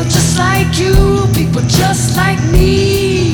just like you, people just like me.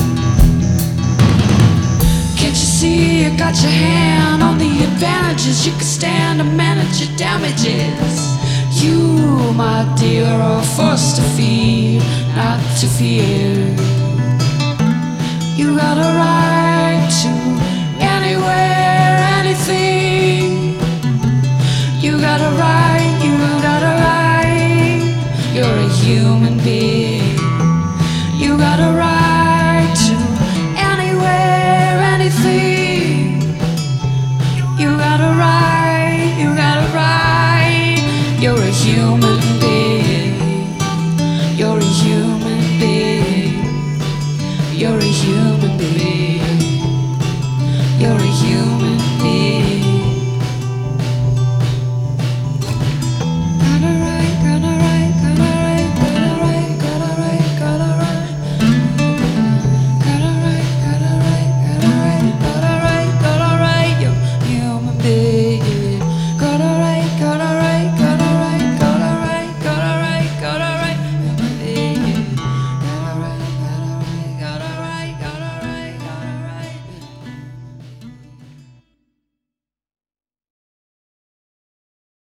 Can't you see you got your hand on the advantages? You can stand to manage your damages. You, my dear, are forced to feed, not to fear. You got a right to anywhere, anything. You got a right, you got a right. You're a human being. You got a right to anywhere, anything. You got a right, you got a right. You're a human being. You're a human being. You're a human being. You're a human